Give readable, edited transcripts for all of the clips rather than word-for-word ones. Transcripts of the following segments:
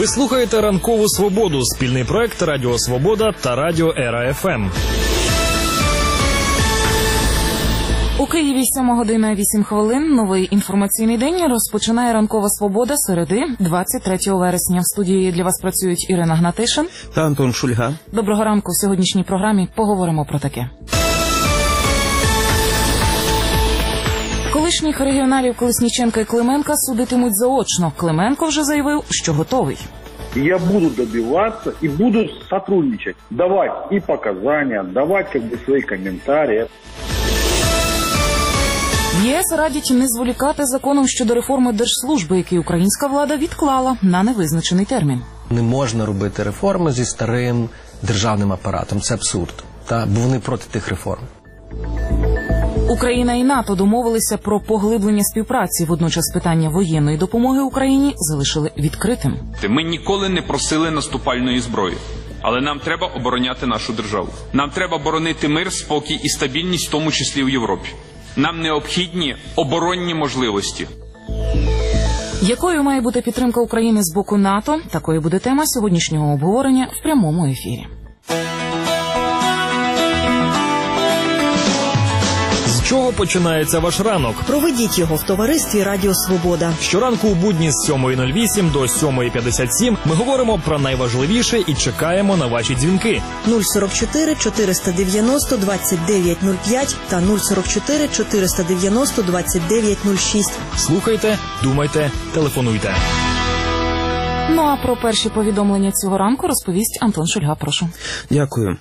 Ви слухаєте «Ранкову свободу» – спільний проект Радіо Свобода та Радіо Ера ФМ. У Києві 7:08. Новий інформаційний день розпочинає «Ранкова свобода» середи 23 вересня. В студії для вас працюють Ірина Гнатишин та Антон Шульга. Доброго ранку. В сьогоднішній програмі поговоримо про таке. Колишніх регіоналів Колесніченка і Клименка судитимуть заочно. Клименко вже заявив, що готовий. Я буду добиваться и буду сотрудничать, давать и показания, давать свои комментарии. В ЄС радять не зволікати законом щодо реформи держслужби, який українська влада відклала на невизначений термін. Не можна робити реформи зі старим державним апаратом. Це абсурд. Бо вони проти тих реформ. Україна і НАТО домовилися про поглиблення співпраці. Водночас питання воєнної допомоги Україні залишили відкритим. Ми ніколи не просили наступальної зброї. Але нам треба обороняти нашу державу. Нам треба боронити мир, спокій і стабільність, в тому числі в Європі. Нам необхідні оборонні можливості. Якою має бути підтримка України з боку НАТО? Такою буде тема сьогоднішнього обговорення в прямому ефірі. З чого починається ваш ранок? Проведіть його в товаристві Радіо Свобода. Щоранку у будні з 7:08 до 7:57 ми говоримо про найважливіше і чекаємо на ваші дзвінки. 044 490 2905 та 044 490 2906. Слухайте, думайте, телефонуйте. Ну а про перші повідомлення цього ранку розповість Антон Шульга, прошу. Дякую.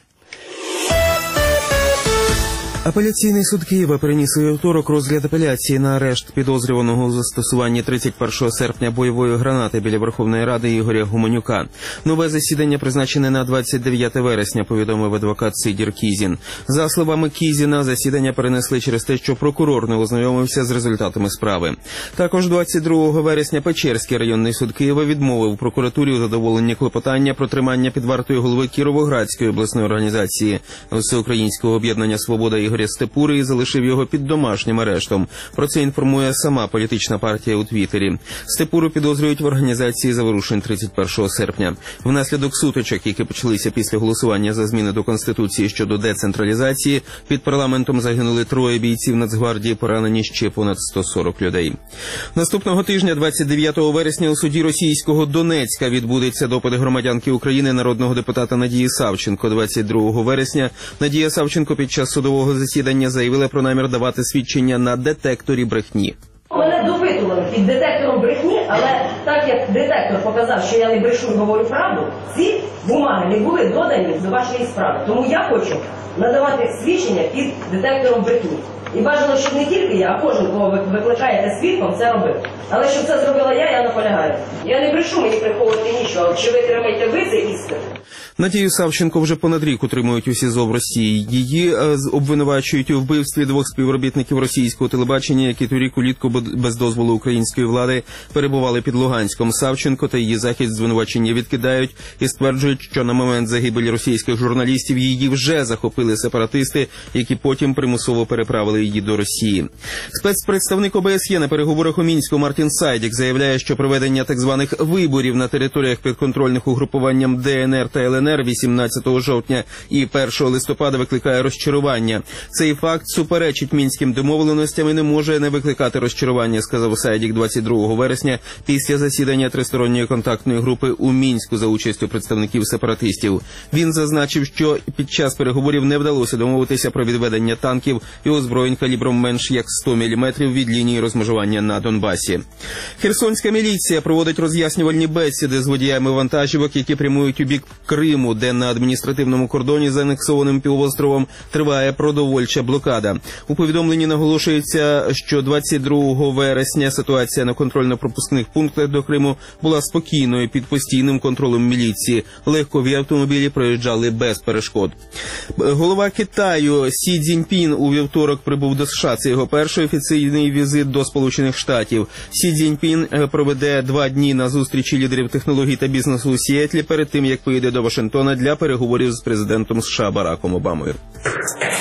Апеляційний суд Києва переніс у вівторок розгляд апеляції на арешт підозрюваного у застосуванні 31 серпня бойової гранати біля Верховної Ради Ігоря Гуменюка. Нове засідання призначене на 29 вересня, повідомив адвокат Сидір Кізін. За словами Кізіна, засідання перенесли через те, що прокурор не ознайомився з результатами справи. Також 22 вересня Печерський районний суд Києва відмовив прокуратурі у задоволенні клопотання про тримання під вартою голови Кіровоградської обласної організації Всеукраїнського об'єднання «Свобода» Ігоря Степури і залишив його під домашнім арештом. Про це інформує сама політична партія у Твіттері. Степуру підозрюють в організації заворушень 31 серпня. Внаслідок сутичок, які почалися після голосування за зміни до Конституції щодо децентралізації, під парламентом загинули 3 бійців Нацгвардії, поранені ще понад 140 людей. Наступного тижня, 29 вересня, у суді російського Донецька відбудеться допит громадянки України, народного депутата Надії Савченко. 22 вересня Надія Савченко під час судового засідання заявила про намір давати свідчення на детекторі брехні. Мене допитували під детектором брехні, але так як детектор показав, що я не брешу і говорю правду, ці бумаги не були додані до вашої справи. Тому я хочу надавати свідчення під детектором брехні. І бажано, щоб не тільки я, а кожен, кого ви викликаєте свідком, це робив. Але щоб це зробила я наполягаю. Я не брешу, мені приховувати нічого. Чи ви тримаєте ви це істину? Надію Савченко вже понад рік утримують у СІЗО в Росії. Її обвинувачують у вбивстві 2 співробітників російського телебачення, які торік улітку без дозволу української влади перебували під Луганськом. Савченко та її захист звинувачення відкидають і стверджують, що на момент загибелі російських журналістів її вже захопили сепаратисти, які потім примусово переправили її до Росії. Спецпредставник ОБСЄ на переговорах у Мінську Мартін Сайдік заявляє, що проведення так званих виборів на територіях підконтрольних угрупуванням ДНР та ЛНР 18 жовтня і 1 листопада викликає розчарування. Цей факт суперечить мінським домовленостям і не може не викликати розчарування, сказав Сайдік 22 вересня після засідання тристоронньої контактної групи у Мінську за участю представників сепаратистів. Він зазначив, що під час переговорів не вдалося домовитися про відведення танків і озброєнь калібром менш як 100 мм від лінії розмежування на Донбасі. Херсонська міліція проводить роз'яснювальні бесіди з водіями вантажівок, які прямують у бік Криму, де на адміністративному кордоні з анексованим півостровом триває продовольча блокада. У повідомленні наголошується, що 22 вересня ситуація на контрольно-пропускних пунктах до Криму була спокійною під постійним контролем міліції. Легкові автомобілі проїжджали без перешкод. Голова Китаю Сі Цзіньпін у вівторок прибув до США. Це його перший офіційний візит до Сполучених Штатів. Сі Цзіньпін проведе 2 дні на зустрічі лідерів технологій та бізнесу у Сіетлі перед тим, як поїде до Вашингтона для переговорів з президентом США Бараком Обамою.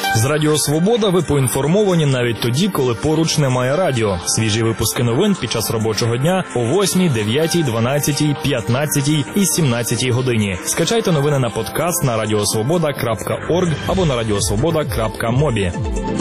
З Радіо Свобода ви поінформовані навіть тоді, коли поруч немає радіо. Свіжі випуски новин під час робочого дня о 8, 9, 12, 15 і 17 годині. Скачайте новини на подкаст на radiosvoboda.org або на radiosvoboda.mobi.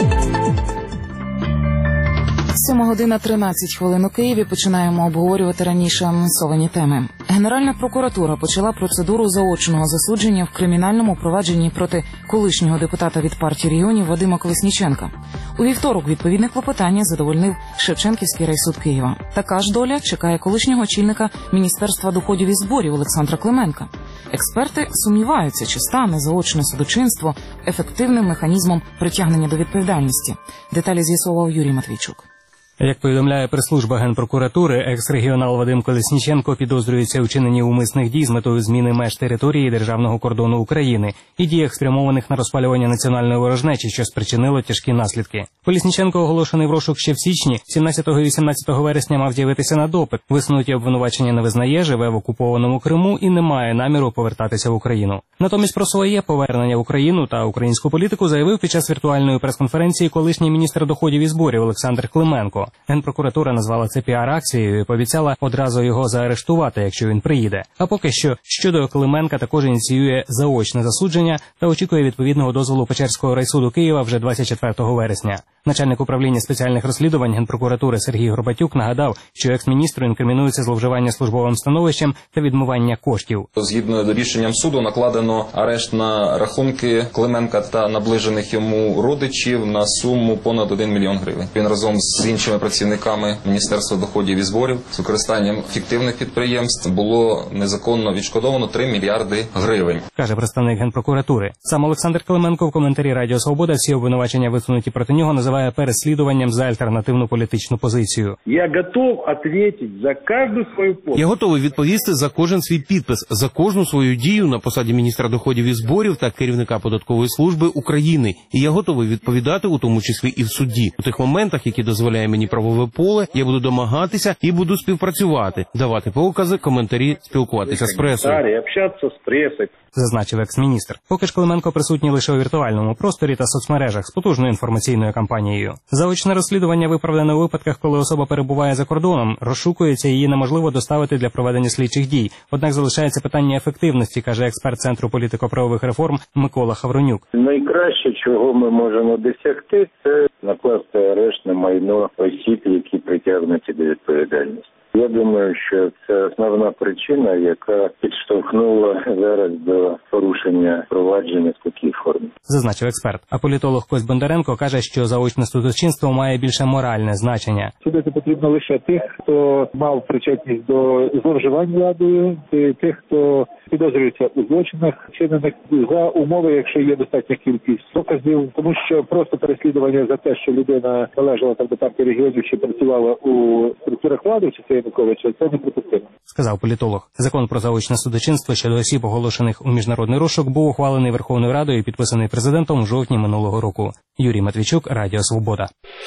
7:13 у Києві. Починаємо обговорювати раніше анонсовані теми. Генеральна прокуратура почала процедуру заочного засудження в кримінальному провадженні проти колишнього депутата від партії регіонів Вадима Колесніченка. У вівторок відповідне клопотання задовольнив Шевченківський райсуд Києва. Така ж доля чекає колишнього очільника Міністерства доходів і зборів Олександра Клименка. Експерти сумніваються, чи стане заочне судочинство ефективним механізмом притягнення до відповідальності. Деталі з'ясував Юрій Матвійчук. Як повідомляє прес-служба Генпрокуратури, екс-регіонал Вадим Колесніченко підозрюється у вчиненні умисних дій з метою зміни меж території державного кордону України і діях, спрямованих на розпалювання національної ворожнечі, що спричинило тяжкі наслідки. Колесніченко, оголошений в розшук ще в січні, 17 і 18 вересня мав з'явитися на допит. Висунуті обвинувачення не визнає, живе в окупованому Криму і не має наміру повертатися в Україну. Натомість про своє повернення в Україну та українську політику заявив під час віртуальної прес-конференції колишній міністр доходів і зборів Олександр Клименко. Генпрокуратура назвала це піар-акцією і пообіцяла одразу його заарештувати, якщо він приїде. А поки що щодо Клименка також ініціює заочне засудження та очікує відповідного дозволу Печерського райсуду Києва вже 24 вересня. Начальник управління спеціальних розслідувань Генпрокуратури Сергій Горбатюк нагадав, що екс-міністру інкримінується зловживання службовим становищем та відмивання коштів. Згідно з рішенням суду накладено арешт на рахунки Клименка та наближених йому родичів на суму понад 1 мільйон гривень. Він разом з іншими працівниками Міністерства доходів і зборів з використанням фіктивних підприємств було незаконно відшкодовано 3 мільярди гривень. Каже представник Генпрокуратури. Сам Олександр Клименко в коментарі Радіо Свобода всі обвинувачення, висунуті проти нього, називає переслідуванням за альтернативну політичну позицію. Я готов відповідати за кожну свою подпись. Я готовий відповісти за кожен свій підпис, за кожну свою дію на посаді міністра доходів і зборів та керівника податкової служби України. І я готовий відповідати, у тому числі і в суді. У тих моментах, які дозволяє мені правове поле, я буду домагатися і буду співпрацювати, давати покази, коментарі, спілкуватися з пресою. Общатися з пресою. Зазначив екс-міністр. Поки ж Клименко присутній лише у віртуальному просторі та соцмережах з потужною інформаційною кампанією. Заочне розслідування виправдане у випадках, коли особа перебуває за кордоном, розшукується, її неможливо доставити для проведення слідчих дій. Однак залишається питання ефективності, каже експерт Центру політико-правових реформ Микола Хавронюк. Найкраще, чого ми можемо досягти, це накласти арешт на майно осіб, які притягнуті до відповідальності. Я думаю, що це основна причина, яка підштовхнула зараз до порушення провадження в такій формі. Зазначив експерт. А політолог Кость Бондаренко каже, що заочне судочинство має більше моральне значення. Судити потрібно лише тих, хто мав причетність до зловживань владою, тих, хто підозрюється у злочинах, вчинених за умови, якщо є достатня кількість доказів, тому що просто переслідування за те, що людина належала там до партії регіонів чи працювала у структурах влади, чи це Януковича, це неприпустимо. Сказав політолог. Закон про заочне судочинство щодо осіб, оголошених у міжнародний розшук, був ухвалений Верховною Радою і підписаний президентом у жовтні минулого року. Юрій Матвійчук, Радіо Свобода.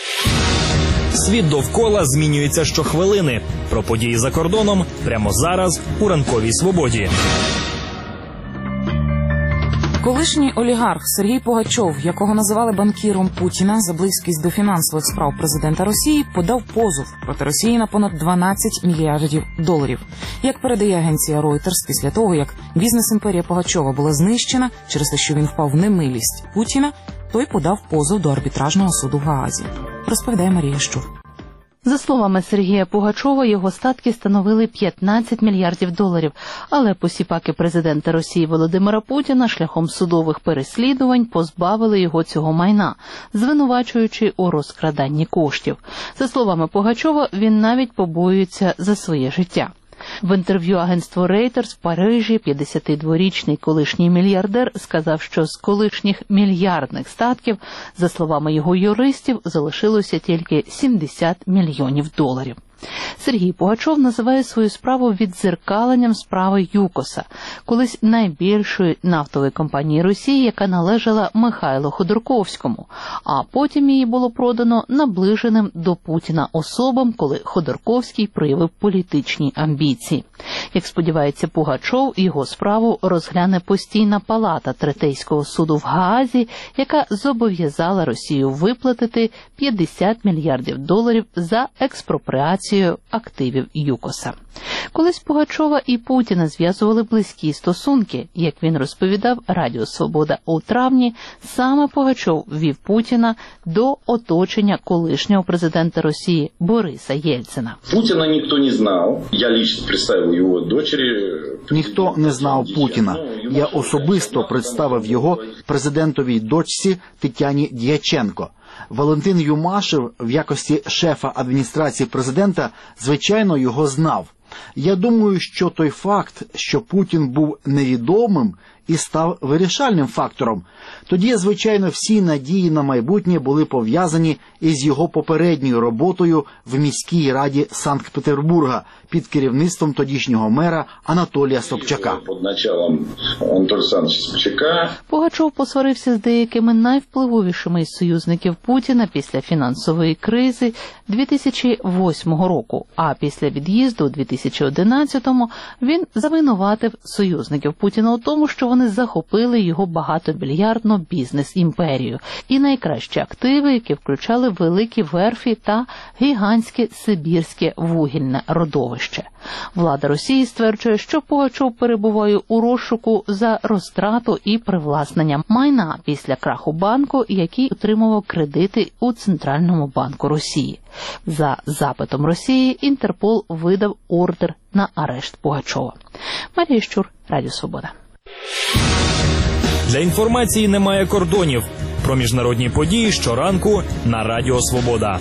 Світ довкола змінюється щохвилини. Про події за кордоном прямо зараз у Ранковій Свободі. Колишній олігарх Сергій Пугачов, якого називали банкіром Путіна за близькість до фінансових справ президента Росії, подав позов проти Росії на понад 12 мільярдів доларів. Як передає агенція Reuters, після того, як бізнес-імперія Пугачова була знищена через те, що він впав в немилість Путіна, той подав позов до арбітражного суду в Гаазі. Розповідає Марія Щур. За словами Сергія Пугачова, його статки становили 15 мільярдів доларів, але посіпаки президента Росії Володимира Путіна шляхом судових переслідувань позбавили його цього майна, звинувачуючи у розкраданні коштів. За словами Пугачова, він навіть побоюється за своє життя. В інтерв'ю агентству Reuters в Парижі 52-річний колишній мільярдер сказав, що з колишніх мільярдних статків, за словами його юристів, залишилося тільки 70 мільйонів доларів. Сергій Пугачов називає свою справу віддзеркаленням справи ЮКОСа, колись найбільшої нафтової компанії Росії, яка належала Михайлу Ходорковському, а потім її було продано наближеним до Путіна особам, коли Ходорковський проявив політичні амбіції. Як сподівається Пугачов, його справу розгляне постійна палата Третейського суду в Гаазі, яка зобов'язала Росію виплатити $50 мільярдів за експропріацію активів ЮКОСа. Колись Пугачова і Путіна зв'язували близькі стосунки. Як він розповідав Радіо Свобода у травні, саме Пугачов вів Путіна до оточення колишнього президента Росії Бориса Єльцина. Путіна ніхто не знав. Я лично представив його дочері. Ніхто не знав Путіна. Я особисто представив його президентовій дочці Тетяні Дяченко. Валентин Юмашев в якості шефа адміністрації президента, звичайно, його знав. Я думаю, що той факт, що Путін був невідомим, і став вирішальним фактором. Тоді, звичайно, всі надії на майбутнє були пов'язані із його попередньою роботою в міській раді Санкт-Петербурга під керівництвом тодішнього мера Анатолія Собчака. Під началом Анатолія Олександровича Собчака Пугачов посварився з деякими найвпливовішими із союзників Путіна після фінансової кризи 2008 року, а після від'їзду у 2011-му він завинуватив союзників Путіна у тому, що вони захопили його багатобільярдну бізнес-імперію і найкращі активи, які включали великі верфі та гігантське сибірське вугільне родовище. Влада Росії стверджує, що Пугачов перебуває у розшуку за розтрату і привласнення майна після краху банку, який отримував кредити у Центральному банку Росії. За запитом Росії Інтерпол видав ордер на арешт Пугачова. Марія Щур, Радіо Свобода. Для інформації немає кордонів. Про міжнародні події щоранку на Радіо Свобода.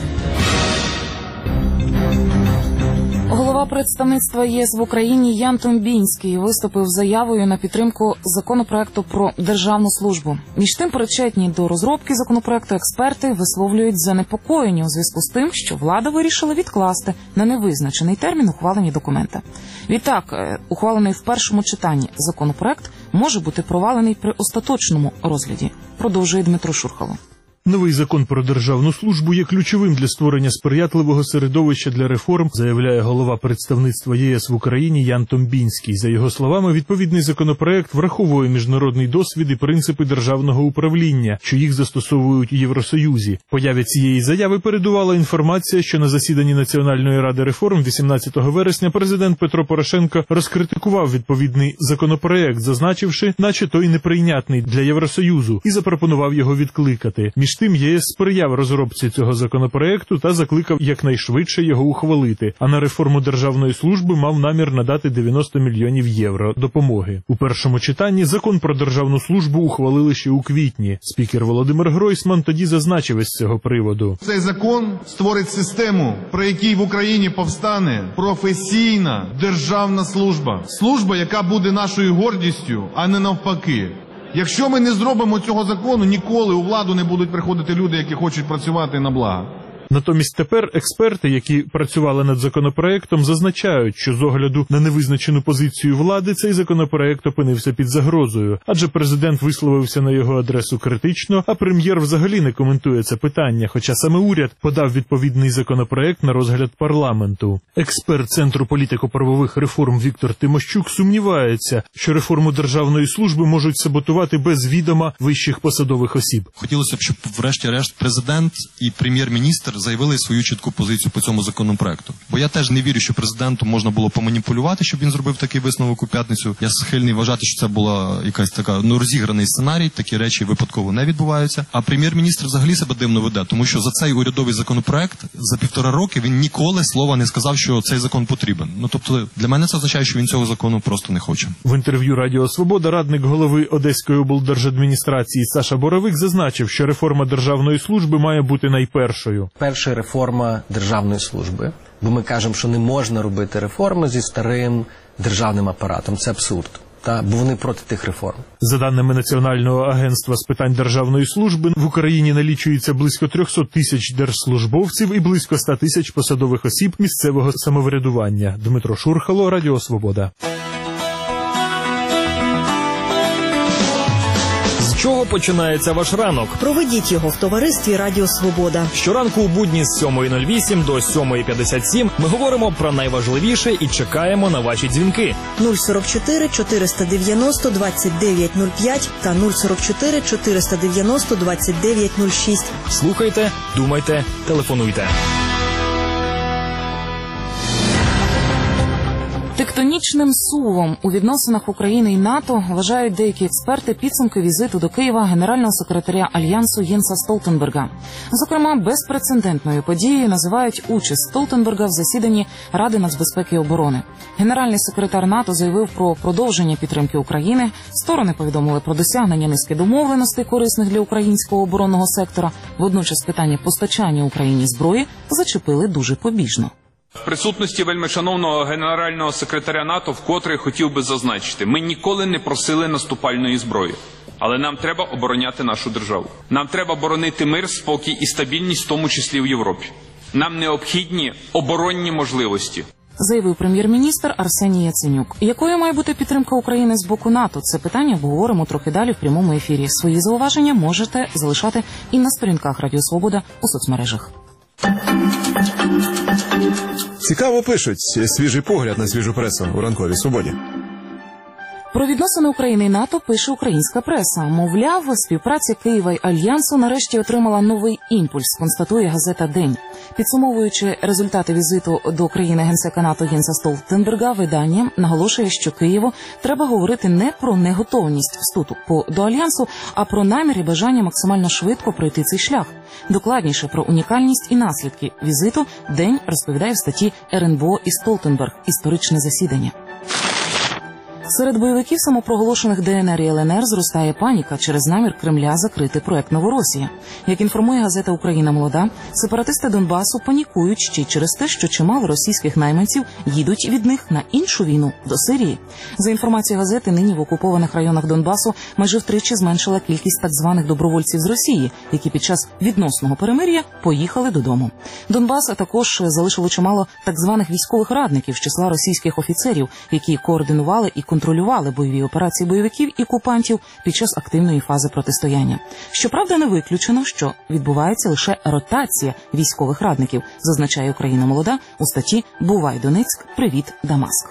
Голова представництва ЄС в Україні Ян Томбінський виступив з заявою на підтримку законопроекту про державну службу. Між тим, причетні до розробки законопроекту експерти висловлюють занепокоєння у зв'язку з тим, що влада вирішила відкласти на невизначений термін ухвалення документа. Відтак, ухвалений в першому читанні законопроект може бути провалений при остаточному розгляді, продовжує Дмитро Шурхало. Новий закон про державну службу є ключовим для створення сприятливого середовища для реформ, заявляє голова представництва ЄС в Україні Ян Томбінський. За його словами, відповідний законопроект враховує міжнародний досвід і принципи державного управління, що їх застосовують у Євросоюзі. Появі цієї заяви передувала інформація, що на засіданні Національної ради реформ 18 вересня президент Петро Порошенко розкритикував відповідний законопроект, зазначивши, наче той неприйнятний для Євросоюзу, і запропонував його відкликати. Між тим, ЄС сприяв розробці цього законопроекту та закликав якнайшвидше його ухвалити, а на реформу державної служби мав намір надати 90 мільйонів євро допомоги. У першому читанні закон про державну службу ухвалили ще у квітні. Спікер Володимир Гройсман тоді зазначив із цього приводу. Цей закон створить систему, при якій в Україні повстане професійна державна служба. Служба, яка буде нашою гордістю, а не навпаки. Якщо ми не зробимо цього закону, ніколи у владу не будуть приходити люди, які хочуть працювати на благо. Натомість тепер експерти, які працювали над законопроектом, зазначають, що з огляду на невизначену позицію влади цей законопроект опинився під загрозою, адже президент висловився на його адресу критично, а прем'єр взагалі не коментує це питання, хоча саме уряд подав відповідний законопроект на розгляд парламенту. Експерт Центру політико-правових реформ Віктор Тимощук сумнівається, що реформу державної служби можуть саботувати без відома вищих посадових осіб. Хотілося б, щоб врешті-решт президент і прем'єр-міністр заявили свою чітку позицію по цьому законопроекту. Бо я теж не вірю, що президенту можна було поманіпулювати, щоб він зробив такий висновок у п'ятницю. Я схильний вважати, що це була якась така розіграний сценарій, такі речі випадково не відбуваються. А прем'єр-міністр взагалі себе дивно веде, тому що за цей урядовий законопроект за 1,5 роки він ніколи слова не сказав, що цей закон потрібен. Тобто для мене це означає, що він цього закону просто не хоче. В інтерв'ю Радіо Свобода радник голови Одеської облдержадміністрації Саша Боровик зазначив, що реформа державної служби має бути найпершою. Перша реформа державної служби, бо ми кажемо, що не можна робити реформи зі старим державним апаратом. Це абсурд. бо вони проти тих реформ. За даними Національного агентства з питань державної служби, в Україні налічується близько 300 тисяч держслужбовців і близько 100 тисяч посадових осіб місцевого самоврядування. Дмитро Шурхало, Радіо Свобода. З чого починається ваш ранок? Проведіть його в товаристві Радіо Свобода. Щоранку у будні з 7:08 до 7:57 ми говоримо про найважливіше і чекаємо на ваші дзвінки. 044 490 2905 та 044 490 2906. Слухайте, думайте, телефонуйте. Тектонічним сувом у відносинах України і НАТО вважають деякі експерти підсумки візиту до Києва генерального секретаря Альянсу Єнса Столтенберга. Зокрема, безпрецедентною подією називають участь Столтенберга в засіданні Ради нацбезпеки і оборони. Генеральний секретар НАТО заявив про продовження підтримки України, сторони повідомили про досягнення низки домовленостей, корисних для українського оборонного сектора. Водночас питання постачання Україні зброї зачепили дуже побіжно. В присутності вельмишановного генерального секретаря НАТО вкотре хотів би зазначити, ми ніколи не просили наступальної зброї. Але нам треба обороняти нашу державу. Нам треба боронити мир, спокій і стабільність, в тому числі в Європі. Нам необхідні оборонні можливості. Заявив прем'єр-міністр Арсеній Яценюк. Якою має бути підтримка України з боку НАТО? Це питання обговоримо трохи далі в прямому ефірі. Свої зауваження можете залишати і на сторінках Радіо Свобода у соцмережах. Цікаво пишуть. Свіжий погляд на свіжу пресу у ранковій свободі. Про відносини України і НАТО пише українська преса. Мовляв, співпраця Києва й Альянсу нарешті отримала новий імпульс, констатує газета «День». Підсумовуючи результати візиту до країни генсека НАТО Єнса Столтенберга, видання наголошує, що Києву треба говорити не про неготовність вступу до Альянсу, а про намір і бажання максимально швидко пройти цей шлях. Докладніше про унікальність і наслідки візиту «День» розповідає в статті РНБО і Столтенберг «Історичне засідання». Серед бойовиків самопроголошених ДНР і ЛНР зростає паніка через намір Кремля закрити проект «Новоросія». Як інформує газета «Україна молода», сепаратисти Донбасу панікують ще й через те, що чимало російських найманців їдуть від них на іншу війну – до Сирії. За інформацією газети, нині в окупованих районах Донбасу майже втричі зменшила кількість так званих добровольців з Росії, які під час відносного перемир'я поїхали додому. Донбас також залишило чимало так званих військових радників з числа російських офіцерів, які координували і контролювали бойові операції бойовиків і окупантів під час активної фази протистояння. Щоправда, не виключено, що відбувається лише ротація військових радників, зазначає «Україна молода» у статті «Бувай, Донецьк, привіт, Дамаск».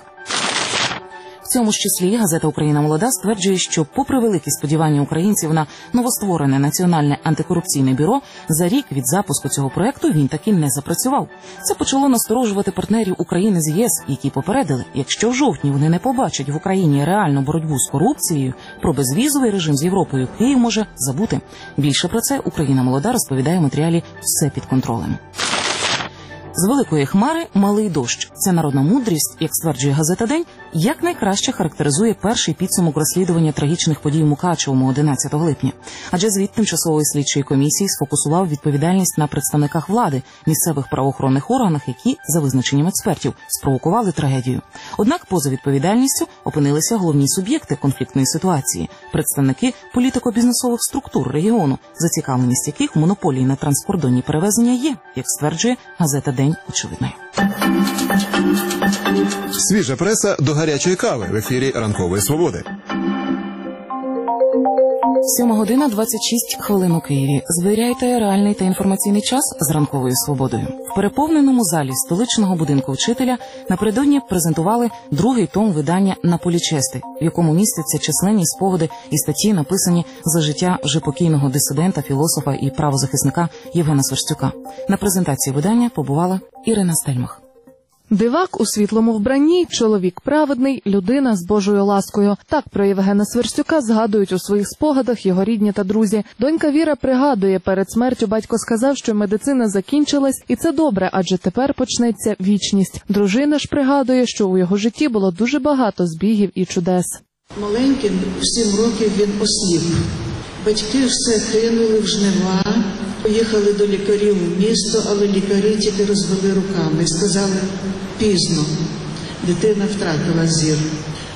В цьому ж числі газета «Україна молода» стверджує, що попри великі сподівання українців на новостворене Національне антикорупційне бюро, за рік від запуску цього проекту він таки не запрацював. Це почало насторожувати партнерів України з ЄС, які попередили, якщо в жовтні вони не побачать в Україні реальну боротьбу з корупцією, про безвізовий режим з Європою Київ може забути. Більше про це «Україна молода» розповідає в матеріалі «Все під контролем». З великої хмари малий дощ. Це народна мудрість, як стверджує газета «День», якнайкраще характеризує перший підсумок розслідування трагічних подій у Мукачевому 11 липня. Адже звіт тимчасової слідчої комісії сфокусував відповідальність на представниках влади, місцевих правоохоронних органах, які, за визначенням експертів, спровокували трагедію. Однак поза відповідальністю опинилися головні суб'єкти конфліктної ситуації – представники політико-бізнесових структур регіону, зацікавленість яких в монополії на транскордонні перевезення є, як стверджує газета «День» очевидною. Свіжа преса до гарячої кави в ефірі Ранкової свободи. 7:26 у Києві. Звіряйте реальний та інформаційний час з Ранковою свободою. В переповненому залі столичного будинку вчителя напередодні презентували другий том видання «На полі чести», в якому містяться численні спогади і статті, написані за життя вже покійного дисидента, філософа і правозахисника Євгена Сверстюка. На презентації видання побувала Ірина Стельмах. Дивак у світлому вбранні, чоловік праведний, людина з Божою ласкою. Так про Євгена Сверстюка згадують у своїх спогадах його рідні та друзі. Донька Віра пригадує, перед смертю батько сказав, що медицина закінчилась, і це добре, адже тепер почнеться вічність. Дружина ж пригадує, що у його житті було дуже багато збігів і чудес. Маленьким в 7 років він осліп. Батьки все кинули в жнива, поїхали до лікарів у місто, але лікарі тільки розвели руками і сказали: пізно, дитина втратила зір.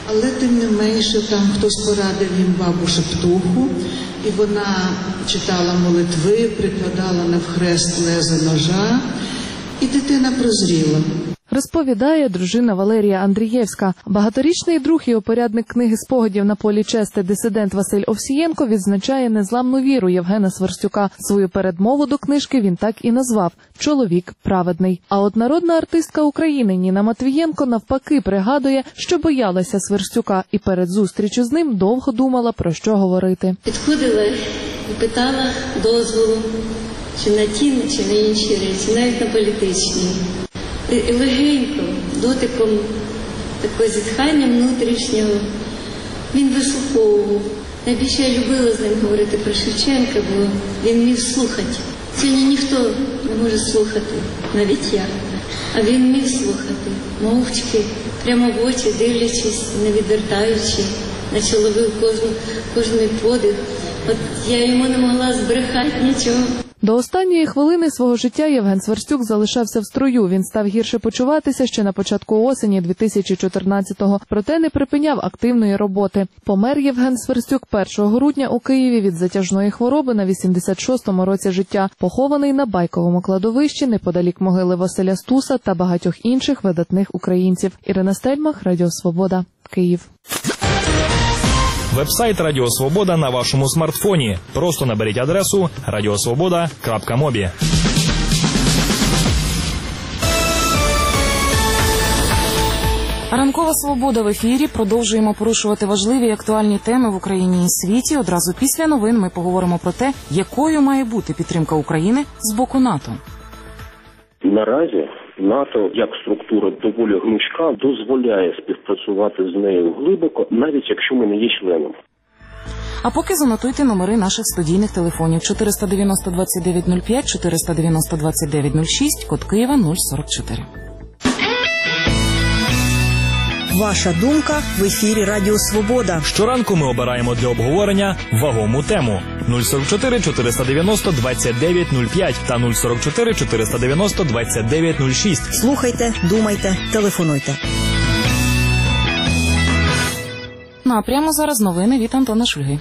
Але тим не менше там хтось порадив їм бабу Шептуху, і вона читала молитви, прикладала навхрест леза ножа, і дитина прозріла. Розповідає дружина Валерія Андрієвська. Багаторічний друг і опорядник книги спогадів на полі чести дисидент Василь Овсієнко відзначає незламну віру Євгена Сверстюка. Свою передмову до книжки він так і назвав «Чоловік праведний». А от народна артистка України Ніна Матвієнко навпаки пригадує, що боялася Сверстюка і перед зустрічю з ним довго думала, про що говорити. Підходила і питала дозволу чи на ті, чи на інші речі, навіть на політичні. І легенько, дотиком, такого зітхання внутрішнього, він вислуховував. Найбільше я любила з ним говорити про Шевченка, бо він міг слухати. Сьогодні ніхто не може слухати, навіть я. А він міг слухати, мовчки, прямо в очі, дивлячись, не відвертаючи, наче ловив кожний подих. От я йому не могла збрехати нічого. До останньої хвилини свого життя Євген Сверстюк залишався в строю. Він став гірше почуватися ще на початку осені 2014-го, проте не припиняв активної роботи. Помер Євген Сверстюк 1 грудня у Києві від затяжної хвороби на 86-му році життя, похований на Байковому кладовищі неподалік могили Василя Стуса та багатьох інших видатних українців. Ірина Стельмах, Радіо Свобода, Київ. Вебсайт Радіо Свобода на вашому смартфоні. Просто наберіть адресу radiosvoboda.mobi. Ранкова свобода в ефірі. Продовжуємо порушувати важливі і актуальні теми в Україні і світі. Одразу після новин ми поговоримо про те, якою має бути підтримка України з боку НАТО. Наразі НАТО, як структура доволі гнучка, дозволяє співпрацювати з нею глибоко, навіть якщо ми не є членом. А поки занотуйте номери наших студійних телефонів 490 2905, 490 2906, код Києва 044. Ваша думка в ефірі Радіо Свобода. Щоранку ми обираємо для обговорення вагому тему. 044 490 2905 та 044 490 2906. Слухайте, думайте, телефонуйте. Ну а прямо зараз новини від Антона Шульги.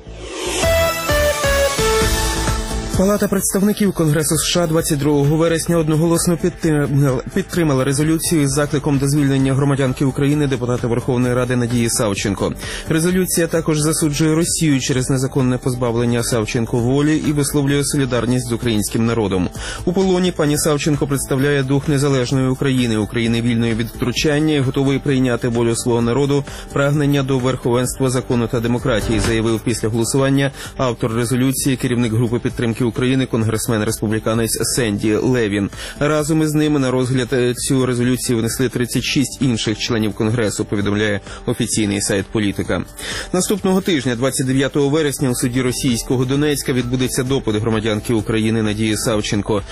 Палата представників Конгресу США 22 вересня одноголосно підтримала резолюцію з закликом до звільнення громадянки України, депутата Верховної Ради Надії Савченко. Резолюція також засуджує Росію через незаконне позбавлення Савченко волі і висловлює солідарність з українським народом. У полоні пані Савченко представляє дух незалежної України, України вільної від втручання і готової прийняти волю свого народу, прагнення до верховенства закону та демократії, заявив після голосування автор резолюції, керівник групи підтримки України, конгресмен-республіканець Сенді Левін. Разом із ними на розгляд цю резолюцію внесли 36 інших членів Конгресу, повідомляє офіційний сайт «Політика». Наступного тижня, 29 вересня, у суді російського Донецька відбудеться допит громадянки України Надії Савченко.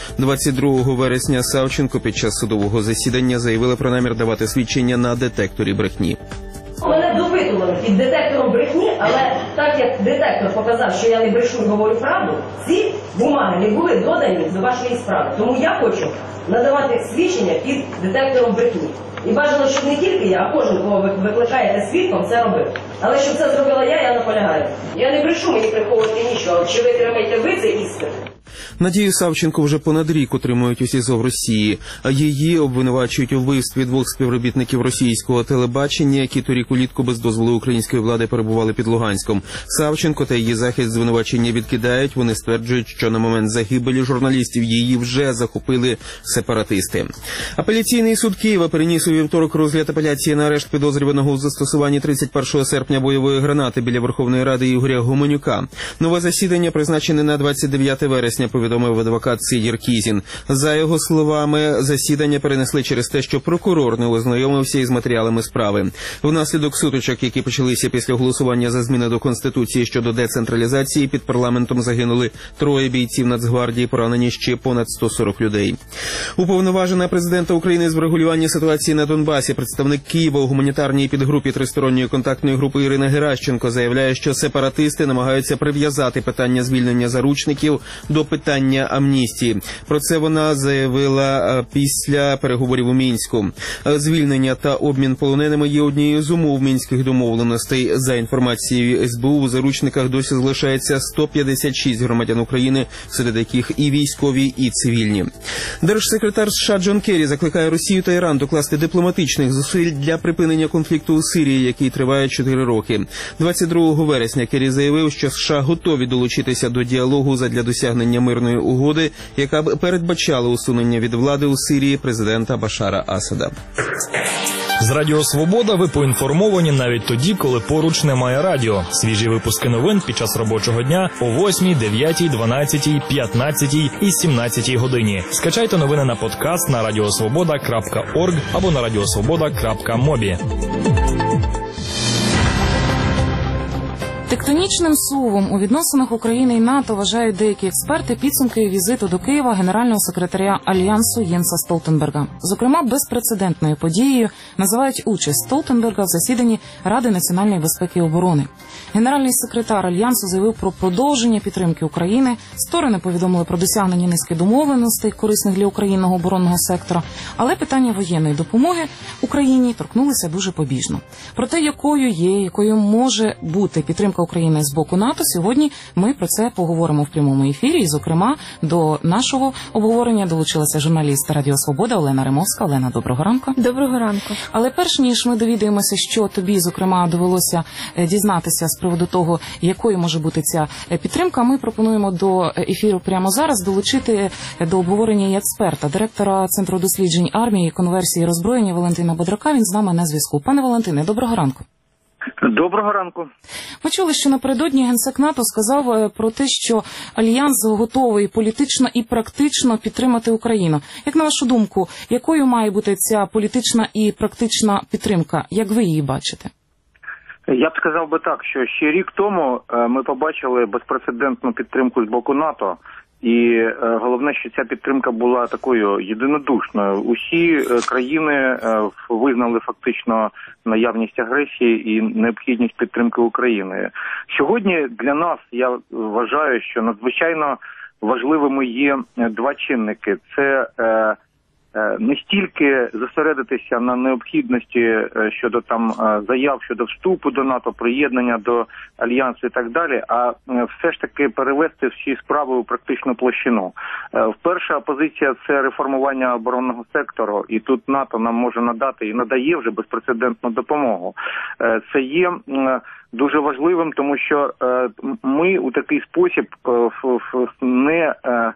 22 вересня Савченко під час судового засідання заявила про намір давати свідчення на детекторі брехні. Мене допитували під детектором брехні, але так як детектор показав, що я не брешу і говорю правду, ці бумаги не були додані до вашої справи. Тому я хочу надавати свідчення під детектором брехні. І бажано, щоб не тільки я, а кожен, кого ви викликаєте свідком, це робив. Але щоб це зробила я наполягаю. Я не брешу, мені приховувати нічого. Чи ви тримаєте ви цей іспит? Надію Савченко вже понад рік утримують у СІЗО в Росії. А її обвинувачують у вбивстві двох співробітників російського телебачення, які торік улітку без дозволу української влади перебували під Луганськом. Савченко та її захист звинувачення відкидають. Вони стверджують, що на момент загибелі журналістів її вже захопили сепаратисти. Апеляційний суд Києва переніс у вівторок розгляд апеляції на арешт підозрюваного у застосуванні 31 серпня бойової гранати біля Верховної Ради Ігоря Гуменюка. Нове засідання призначене на 29 вересня, повідомив адвокат Сидір Кізін. За його словами, засідання перенесли через те, що прокурор не ознайомився із матеріалами справи. Внаслідок сутичок, які почалися після голосування за зміни до Конституції щодо децентралізації, під парламентом загинули 3 бійців Нацгвардії, поранені ще понад 140 людей. Уповноважена президента України з врегулювання ситуації на Донбасі, представник Києва у гуманітарній підгрупі тристоронньої контактної групи Ірина Геращенко заявляє, що сепаратисти намагаються прив'язати питання звільнення заручників до питання питання амністії. Про це вона заявила після переговорів у Мінську. Звільнення та обмін полоненими є однією з умов мінських домовленостей. За інформацією СБУ, у заручниках досі залишається 156 громадян України, серед яких і військові, і цивільні. Держсекретар США Джон Керрі закликає Росію та Іран докласти дипломатичних зусиль для припинення конфлікту у Сирії, який триває 4 роки. 22 вересня Керрі заявив, що США готові долучитися до діалогу задля досягнення мирної угоди, яка б передбачала усунення від влади у Сирії президента Башара Асада. З Радіо Свобода ви поінформовані навіть тоді, коли поруч немає радіо. Свіжі випуски новин під час робочого дня о 8, 9, 12, 15 і 17 годині. Скачайте новини на подкаст на radiosvoboda.org або на radiosvoboda.mobi. Тектонічним сувом у відносинах України і НАТО вважають деякі експерти підсумки візиту до Києва генерального секретаря Альянсу Єнса Столтенберга. Зокрема, безпрецедентною подією називають участь Столтенберга в засіданні Ради національної безпеки і оборони. Генеральний секретар Альянсу заявив про продовження підтримки України. Сторони повідомили про досягнення низки домовленостей, корисних для українного оборонного сектора. Але питання воєнної допомоги Україні торкнулися дуже побіжно. Про те, якою може бути підтримка України з боку НАТО, сьогодні ми про це поговоримо в прямому ефірі. І, зокрема, до нашого обговорення долучилася журналіст Радіо Свобода Олена Римовська. Олена, доброго ранку. Доброго ранку. Але перш ніж ми довідаємося, що тобі, зокрема, довелося дізнатися з приводу того, якою може бути ця підтримка, ми пропонуємо до ефіру прямо зараз долучити до обговорення і експерта, директора Центру досліджень армії, конверсії і роззброєння Валентина Бодрака. Він з нами на зв'язку. Пане Валентине, доброго ранку. Доброго ранку. Ми чули, що напередодні генсек НАТО сказав про те, що Альянс готовий політично і практично підтримати Україну. Як на вашу думку, якою має бути ця політична і практична підтримка? Як ви її бачите? Я б сказав би так, що ще рік тому ми побачили безпрецедентну підтримку з боку НАТО. І головне, що ця підтримка була такою єдинодушною. Усі країни визнали фактично наявність агресії і необхідність підтримки України. Сьогодні для нас, я вважаю, що надзвичайно важливими є два чинники. Це не стільки зосередитися на необхідності щодо заяв щодо вступу до НАТО, приєднання до Альянсу і так далі, а все ж таки перевести всі справи у практичну площину. Перша позиція – це реформування оборонного сектору, і тут НАТО нам може надати і надає вже безпрецедентну допомогу. Це є дуже важливим, тому що ми у такий спосіб не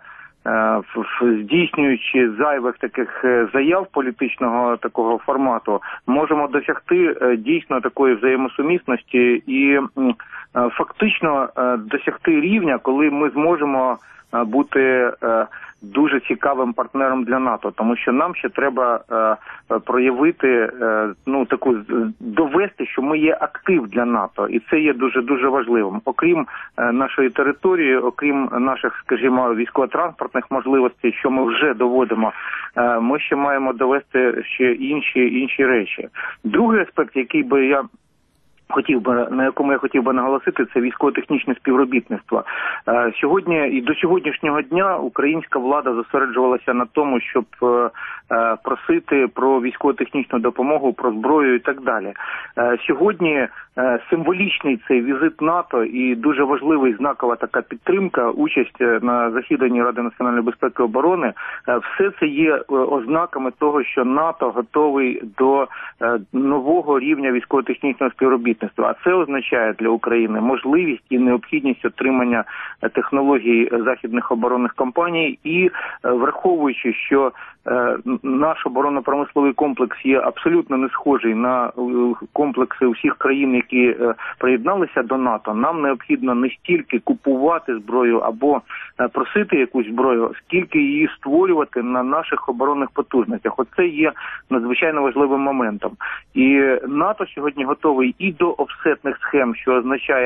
здійснюючи зайвих таких заяв політичного такого формату, можемо досягти дійсно такої взаємосумісності і фактично досягти рівня, коли ми зможемо бути дуже цікавим партнером для НАТО, тому що нам ще треба проявити, довести, що ми є актив для НАТО, і це є дуже важливим. Окрім нашої території, окрім наших, скажімо, військово-транспортних можливостей, що ми вже доводимо, ми ще маємо довести ще інші речі. Другий аспект, який би я на якому я хотів би наголосити, це військово-технічне співробітництво. Сьогодні і до сьогоднішнього дня українська влада зосереджувалася на тому, щоб просити про військово-технічну допомогу, про зброю і так далі. Сьогодні символічний цей візит НАТО і дуже важливий знакова така підтримка, участь на засіданні Ради національної безпеки і оборони, все це є ознаками того, що НАТО готовий до нового рівня військово-технічного співробітництва. А це означає для України можливість і необхідність отримання технологій західних оборонних компаній і враховуючи, що наш оборонно-промисловий комплекс є абсолютно не схожий на комплекси усіх країн, які приєдналися до НАТО, нам необхідно не стільки купувати зброю або просити якусь зброю, скільки її створювати на наших оборонних потужностях. Оце є надзвичайно важливим моментом. І НАТО сьогодні готовий і до офсетних схем, що означає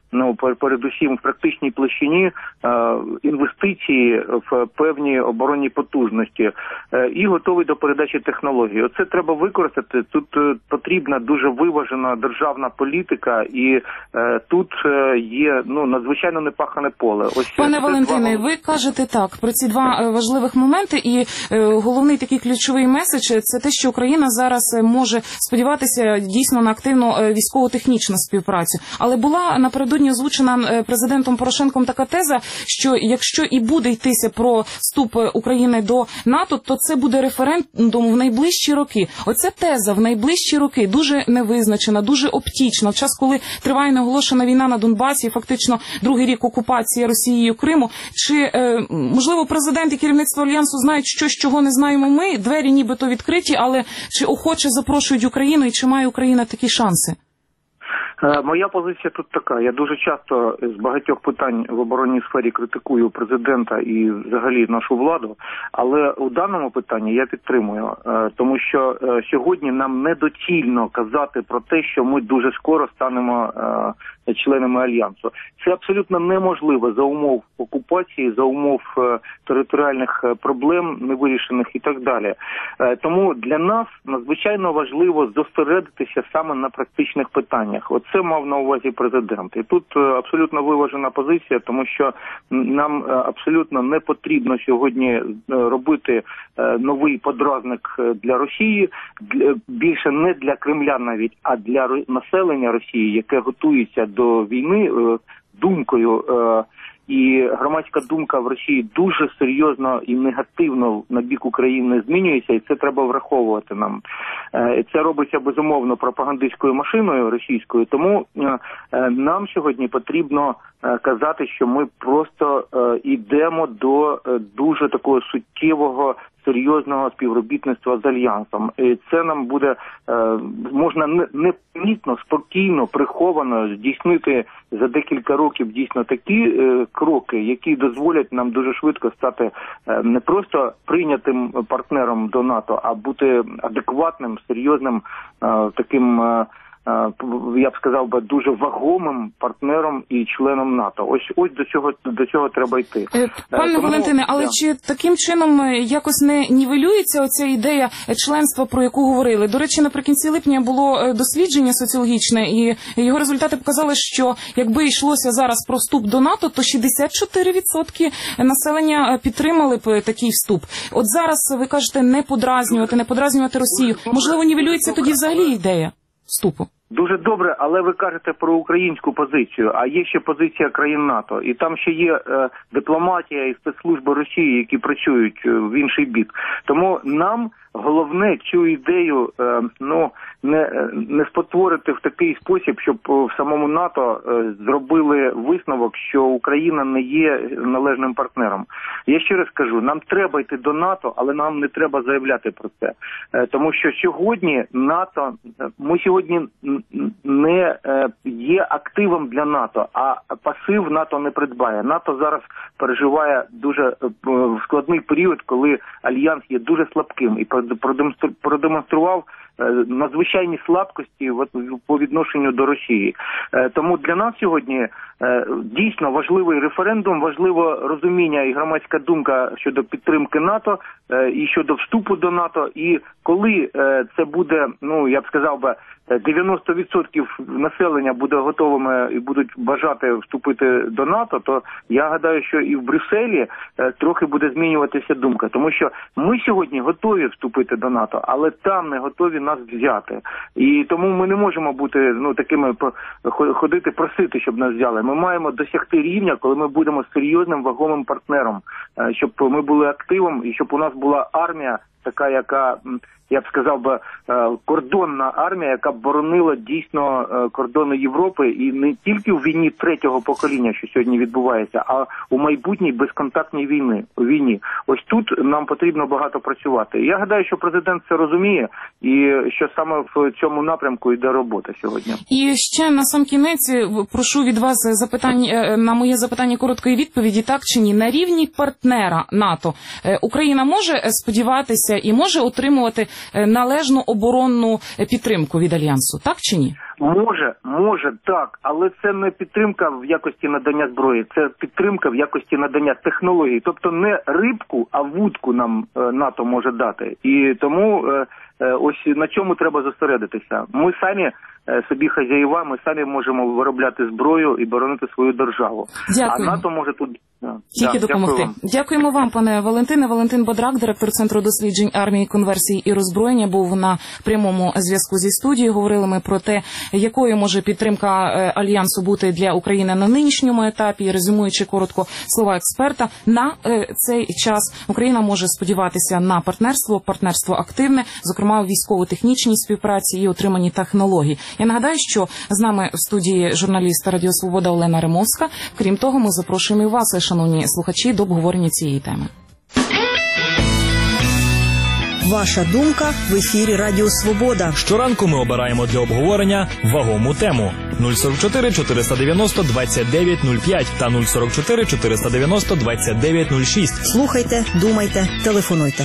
передусім в практичній площині інвестиції в певні оборонні потужності і готовий до передачі технологій. Оце треба використати. Тут потрібна дуже виважена державна політика, і тут є надзвичайно непахане поле. Пане Валентине, ви кажете так про ці два важливих моменти, і головний такий ключовий меседж – це те, що Україна зараз може сподіватися дійсно на активну військово-технічну співпрацю. Але була напередодні озвучена президентом Порошенком така теза, що якщо і буде йтися про вступ України до НАТО, то це буде референдум в найближчі роки. Оця теза в найближчі роки дуже невизначена, дуже оптічна. В час, коли триває неоголошена війна на Донбасі, фактично другий рік окупації Росією Криму, чи, можливо, президент і керівництво Альянсу знають щось, чого не знаємо ми, двері нібито відкриті, але чи охоче запрошують Україну і чи має Україна такі шанси? Моя позиція тут така. Я дуже часто з багатьох питань в оборонній сфері критикую президента і взагалі нашу владу, але у даному питанні я підтримую, тому що сьогодні нам недоцільно казати про те, що ми дуже скоро станемо членами Альянсу. Це абсолютно неможливо за умов окупації, за умов територіальних проблем невирішених і так далі. Тому для нас надзвичайно важливо зосередитися саме на практичних питаннях. Оце мав на увазі президент. І тут абсолютно виважена позиція, тому що нам абсолютно не потрібно сьогодні робити новий подразник для Росії, більше не для Кремля навіть, а для населення Росії, яке готується до війни думкою. І громадська думка в Росії дуже серйозно і негативно на бік України змінюється, і це треба враховувати нам. Це робиться, безумовно, пропагандистською машиною російською, тому нам сьогодні потрібно казати, що ми просто йдемо до дуже такого суттєвого, серйозного співробітництва з Альянсом. І це нам буде, можна непомітно, спокійно, приховано здійснити за декілька років дійсно такі кроки, які дозволять нам дуже швидко стати не просто прийнятим партнером до НАТО, а бути адекватним, серйозним таким, я б сказав би, дуже вагомим партнером і членом НАТО. Ось до цього треба йти. Пане Валентине, але чи таким чином якось не нівелюється оця ідея членства, про яку говорили? До речі, наприкінці липня було дослідження соціологічне, і його результати показали, що якби йшлося зараз про вступ до НАТО, то 64% населення підтримали б такий вступ. От зараз ви кажете не подразнювати Росію. Можливо, нівелюється тоді взагалі ідея вступу? Дуже добре, але ви кажете про українську позицію, а є ще позиція країн НАТО. І там ще є дипломатія і спецслужби Росії, які працюють в інший бік. Тому нам головне цю ідею не спотворити в такий спосіб, щоб в самому НАТО зробили висновок, що Україна не є належним партнером. Я ще раз кажу, нам треба йти до НАТО, але нам не треба заявляти про це. Тому що сьогодні НАТО, ми сьогодні не є активом для НАТО, а пасив НАТО не придбає. НАТО зараз переживає дуже складний період, коли Альянс є дуже слабким і продемонстрував надзвичайні слабкості по відношенню до Росії. Тому для нас сьогодні дійсно важливий референдум, важливо розуміння і громадська думка щодо підтримки НАТО і щодо вступу до НАТО. І коли це буде, я б сказав би, 90% населення буде готовими і будуть бажати вступити до НАТО, то я гадаю, що і в Брюсселі трохи буде змінюватися думка. Тому що ми сьогодні готові вступити до НАТО, але там не готові нас взяти. І тому ми не можемо бути такими, ходити просити, щоб нас взяли. Ми маємо досягти рівня, коли ми будемо серйозним, вагомим партнером, щоб ми були активом і щоб у нас була армія така, яка, я б сказав би, кордонна армія, яка боронила дійсно кордони Європи і не тільки в війні третього покоління, що сьогодні відбувається, а у майбутній безконтактній війні. Ось тут нам потрібно багато працювати. Я гадаю, що президент це розуміє і що саме в цьому напрямку йде робота сьогодні. І ще на сам кінець прошу від вас на моє запитання короткої відповіді, так чи ні. На рівні партнера НАТО Україна може сподіватися і може отримувати належну оборонну підтримку від Альянсу, так чи ні? Може, так, але це не підтримка в якості надання зброї, це підтримка в якості надання технологій. Тобто не рибку, а вудку нам НАТО може дати. І тому ось на чому треба зосередитися. Ми самі собі хазяїва, ми самі можемо виробляти зброю і боронити свою державу. Дякую. А НАТО може тут тільки допомогти. Дякуємо вам, пане Валентине. Валентин Бодрак, директор Центру досліджень армії, конверсії і роззброєння, був на прямому зв'язку зі студією. Говорили ми про те, якою може підтримка Альянсу бути для України на нинішньому етапі. Резюмуючи коротко слова експерта, на цей час Україна може сподіватися на партнерство активне, зокрема у військово-технічній співпраці і отриманні технологій. Я нагадаю, що з нами в студії журналіста Радіо Свобода Олена Римовська. Крім того, ми запрошуємо і вас, шановні слухачі, до обговорення цієї теми. Ваша думка в ефірі Радіо Свобода. Щоранку ми обираємо для обговорення вагому тему. 044 490 2905 та 044 490 2906. Слухайте, думайте, телефонуйте.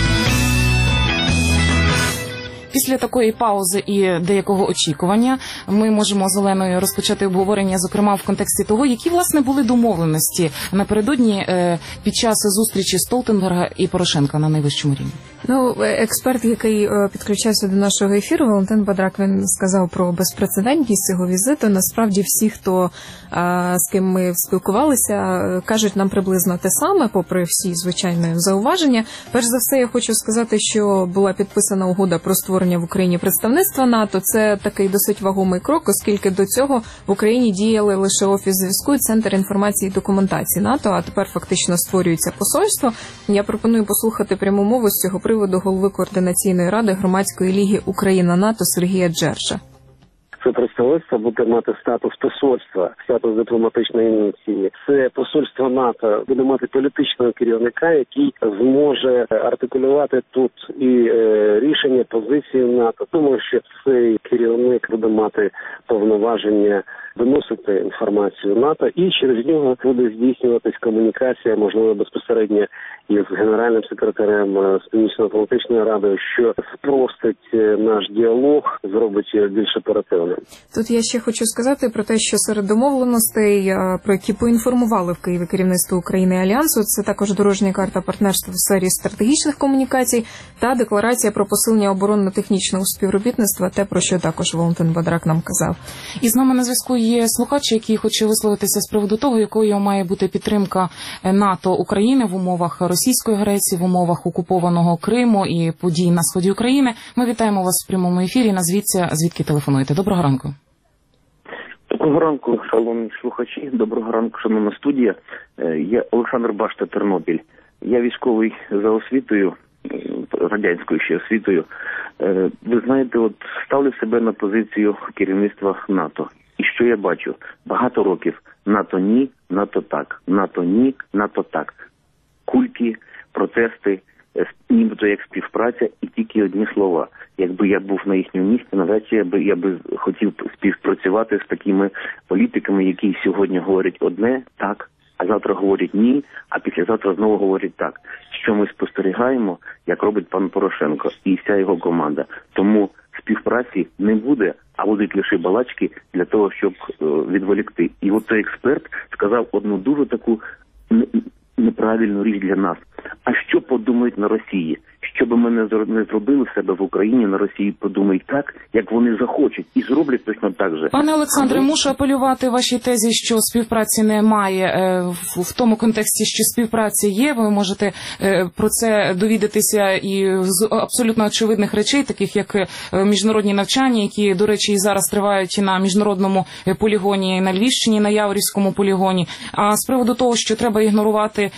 Після такої паузи і деякого очікування ми можемо з Оленою розпочати обговорення, зокрема в контексті того, які, власне, були домовленості напередодні під час зустрічі Столтенберга і Порошенка на найвищому рівні. Ну, експерт, який підключався до нашого ефіру, Валентин Бодрак, він сказав про безпрецедентність цього візиту. Насправді всі, хто з ким ми спілкувалися, кажуть нам приблизно те саме, попри всі, звичайно, зауваження. Перш за все, я хочу сказати, що була підписана угода про створення в Україні представництва НАТО. Це такий досить вагомий крок, оскільки до цього в Україні діяли лише Офіс зв'язку і Центр інформації і документації НАТО, а тепер фактично створюється посольство. Я пропоную послухати пряму мову з цього приводу голови Координаційної ради Громадської ліги Україна-НАТО Сергія Джерша. Це представництво буде мати статус посольства, статус дипломатичної місії. Це посольство НАТО буде мати політичного керівника, який зможе артикулювати тут і рішення, позиції НАТО. Тому що цей керівник буде мати повноваження виносити інформацію НАТО, і через нього буде здійснюватись комунікація, можливо, безпосередньо із генеральним секретарем, з Північно-Атлантичною радою, що спростить наш діалог, зробить його більш оперативним. Тут я ще хочу сказати про те, що серед домовленостей, про які поінформували в Києві керівництво України і Альянсу, це також дорожня карта партнерства в сфері стратегічних комунікацій та декларація про посилення оборонно-технічного співробітництва, те, про що також Валентин Бодрак нам казав. І з нами на зв'язку є слухач, який хоче висловитися з приводу того, якою має бути підтримка НАТО України в умовах російської агресії, в умовах окупованого Криму і подій на сході України. Ми вітаємо вас в прямому ефірі. Назвіться, звідки телефонуєте. Доброго ранку. Доброго ранку, шановні слухачі. Доброго ранку, шановна студія. Я Олександр Башта, Тернопіль. Я військовий за освітою, радянською ще освітою. Ви знаєте, от ставлю себе на позицію керівництва НАТО. І що я бачу? Багато років НАТО ні, НАТО так. НАТО ні, НАТО так. Кульки, протести, нібито як співпраця і тільки одні слова. Якби я був на їхньому місці, навряд чи я би хотів співпрацювати з такими політиками, які сьогодні говорять одне так, а завтра говорять ні, а післязавтра знову говорять так. Що ми спостерігаємо, як робить пан Порошенко і вся його команда. Тому співпраці не буде, а будуть лише балачки для того, щоб відволікти. І от цей експерт сказав одну дуже таку неправильну річ для нас. А що подумають на Росії? Що би ми не зробили в себе в Україні, на Росії подумають так, як вони захочуть, і зроблять точно так же. Пане Олександре, мушу апелювати вашій тезі, що співпраці немає в тому контексті, що співпраця є. Ви можете про це довідатися і з абсолютно очевидних речей, таких як міжнародні навчання, які, до речі, і зараз тривають на міжнародному полігоні на Львівщині, на Яворівському полігоні. А з приводу того, що треба ігнорувати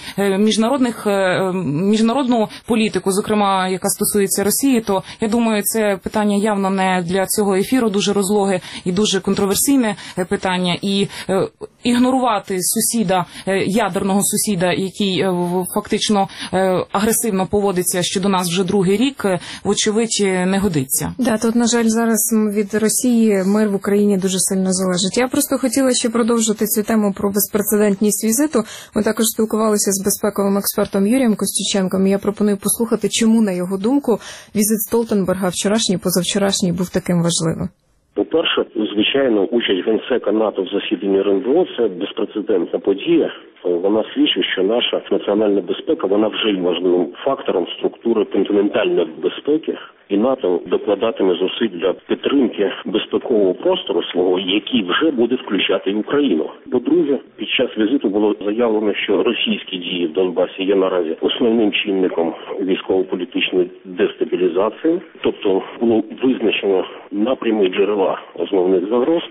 міжнародну політику, зокрема, яка стосується Росії, то, я думаю, це питання явно не для цього ефіру, дуже розлоге і дуже контроверсійне питання. І ігнорувати сусіда, ядерного сусіда, який фактично агресивно поводиться щодо нас вже другий рік, вочевидь, не годиться. Да, тут, на жаль, зараз від Росії мир в Україні дуже сильно залежить. Я просто хотіла ще продовжити цю тему про безпрецедентність візиту. Ми також спілкувалися з безпековим експертом Юрієм Костюченком, і я пропоную послухати, чому, на його думку, візит Столтенберга вчорашній, позавчорашній був таким важливим. По-перше, звичайно, участь Генсека НАТО в засіданні РНБО – це безпрецедентна подія. Вона свідчить, що наша національна безпека, вона вже є важливим фактором структури континентальної безпеки. І НАТО докладатиме зусиль для підтримки безпекового простору свого, який вже буде включати і Україну. По-друге, під час візиту було заявлено, що російські дії в Донбасі є наразі основним чинником військово-політичної дестабілізації. Тобто було визначено напрями джерела основних загроз.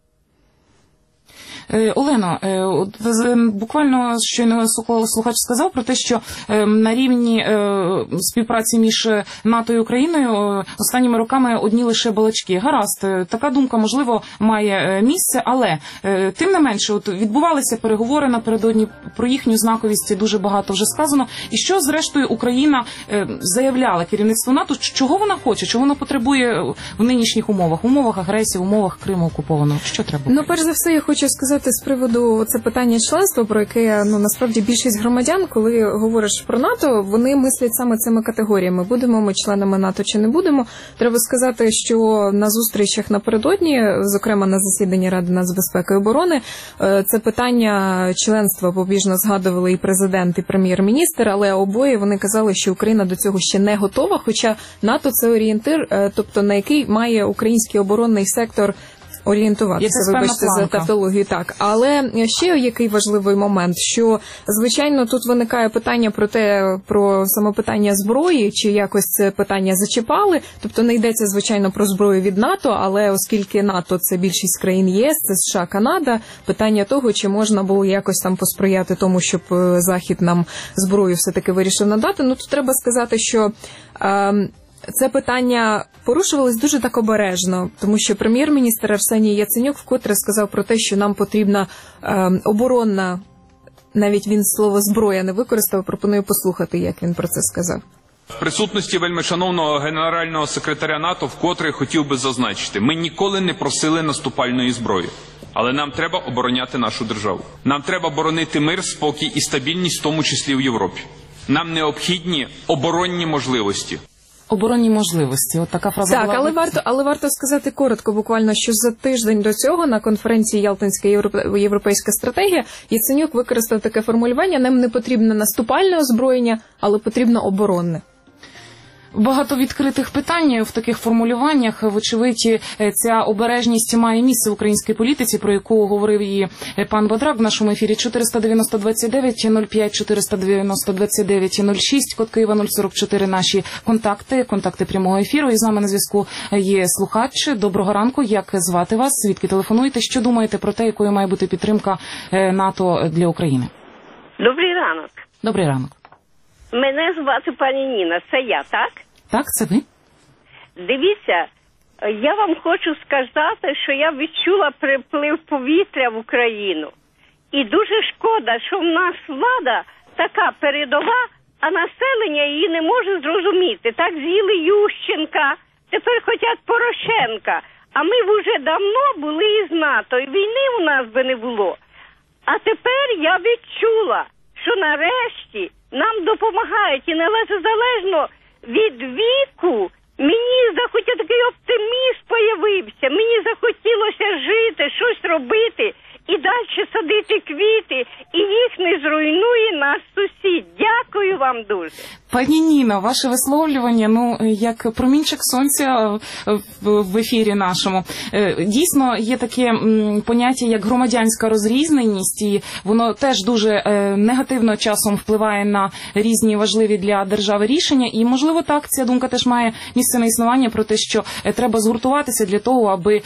Олено, буквально щойно слухач сказав про те, що на рівні співпраці між НАТО і Україною останніми роками одні лише балачки. Гаразд, така думка, можливо, має місце, але тим не менше, от відбувалися переговори напередодні, про їхню знаковість дуже багато вже сказано. І що, зрештою, Україна заявляла керівництву НАТО, чого вона хоче, чого вона потребує в нинішніх умовах агресії, в умовах Криму окупованого? Що треба? Ну, перш за все, я хочу сказати з приводу це питання членства, про яке насправді більшість громадян, коли говориш про НАТО, вони мислять саме цими категоріями. Будемо ми членами НАТО чи не будемо. Треба сказати, що на зустрічах напередодні, зокрема на засіданні Ради нацбезпеки і оборони, це питання членства побіжно згадували і президент, і прем'єр-міністр, але обоє вони казали, що Україна до цього ще не готова, хоча НАТО – це орієнтир, тобто на який має український оборонний сектор орієнтуватися, вибачте за тавтологію, так. Але ще який важливий момент, що, звичайно, тут виникає питання про саме питання зброї, чи якось це питання зачіпали, тобто не йдеться, звичайно, про зброю від НАТО, але оскільки НАТО – це більшість країн ЄС, це США, Канада, питання того, чи можна було якось там посприяти тому, щоб Захід нам зброю все-таки вирішив надати, ну, тут треба сказати, що це питання порушувалось дуже так обережно, тому що прем'єр-міністр Арсеній Яценюк вкотре сказав про те, що нам потрібна оборонна, навіть він слово «зброя» не використав, пропоную послухати, як він про це сказав. В присутності вельмишановного генерального секретаря НАТО вкотре хотів би зазначити, ми ніколи не просили наступальної зброї. Але нам треба обороняти нашу державу. Нам треба боронити мир, спокій і стабільність, в тому числі в Європі. Нам необхідні оборонні можливості. Оборонні можливості. От така фраза так, була. але варто сказати коротко, буквально, що за тиждень до цього на конференції «Ялтинська європейська стратегія» Яценюк використав таке формулювання: нам не потрібне наступальне озброєння, але потрібно оборонне. Багато відкритих питань в таких формулюваннях. Вочевидь, ця обережність має місце в українській політиці, про яку говорив і пан Бадрак в нашому ефірі. 490-29-05, 490-29-06, код Києва 044 наші контакти прямого ефіру. І з нами на зв'язку є слухач. Доброго ранку, як звати вас, звідки телефонуєте, що думаєте про те, якою має бути підтримка НАТО для України? Добрий ранок. Добрий ранок. Мене звати пані Ніна, це я, так? Так, це ви. Дивіться, я вам хочу сказати, що я відчула приплив повітря в Україну. І дуже шкода, що в нас влада така передова, а населення її не може зрозуміти. Так з'їли Ющенка, тепер хочуть Порошенка. А ми б уже давно були із НАТО, і війни у нас би не було. А тепер я відчула, що нарешті нам допомагають, і незалежно від віку, мені захотів такий оптимізм появився, мені захотілося жити, щось робити і далі садити квіти, і їх не зруйнує наш сусід. Дякую вам дуже. Пані Ніно, ваше висловлювання, як промінчик сонця в ефірі нашому. Дійсно, є таке поняття, як громадянська розрізненість, і воно теж дуже негативно часом впливає на різні важливі для держави рішення. І, можливо, так, ця думка теж має місце на існування про те, що треба згуртуватися для того, аби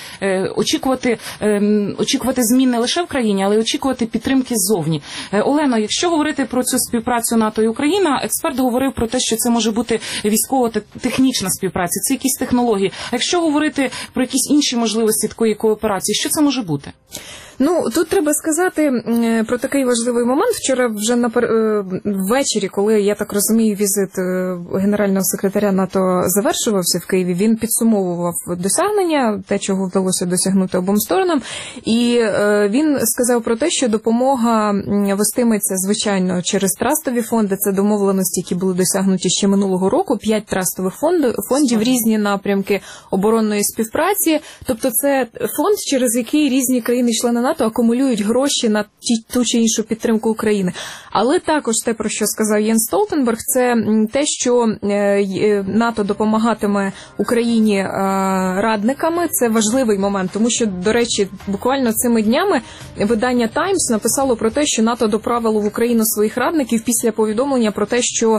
очікувати змін не лише в країні, але й очікувати підтримки ззовні. Олено, якщо говорити про цю співпрацю НАТО і Україна, експерт говорив про те, що це може бути військово-технічна співпраця, це якісь технології. А якщо говорити про якісь інші можливості такої кооперації, що це може бути? Ну, тут треба сказати про такий важливий момент. Вчора вже ввечері, коли, я так розумію, візит генерального секретаря НАТО завершувався в Києві, він підсумовував досягнення, те, чого вдалося досягнути обом сторонам, і він сказав про те, що допомога вестиметься, звичайно, через трастові фонди. Це домовленості, які були досягнуті ще минулого року, 5 трастових фондів, різні напрямки оборонної співпраці. Тобто це фонд, через який різні країни-члени НАТО акумулюють гроші на ту чи іншу підтримку України. Але також те, про що сказав Єнс Столтенберг, це те, що НАТО допомагатиме Україні радниками. Це важливий момент, тому що, до речі, буквально цими днями видання «Таймс» написало про те, що НАТО доправило в Україну своїх радників після повідомлення про те, що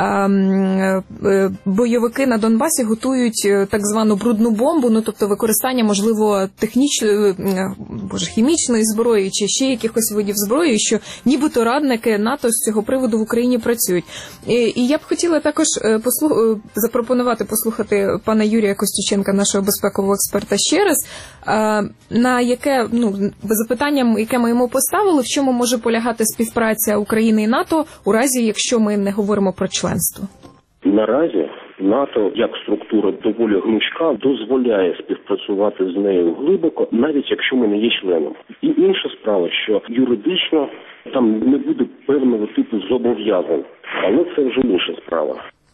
бойовики на Донбасі готують так звану брудну бомбу, ну тобто використання, можливо, хімічної зброї чи ще якихось видів зброї, що нібито радники НАТО з цього приводу в Україні працюють. І я б хотіла також запропонувати послухати пана Юрія Костюченка, нашого безпекового експерта, ще раз, на яке, запитання, яке ми йому поставили, в чому може полягати співпраця України і НАТО у разі, якщо ми не говоримо про членство. Наразі НАТО, як структура доволі гнучка, дозволяє співпрацювати з нею глибоко, навіть якщо ми не є членом. І інша справа, що юридично там не буде певного типу зобов'язань, але це вже інша справа.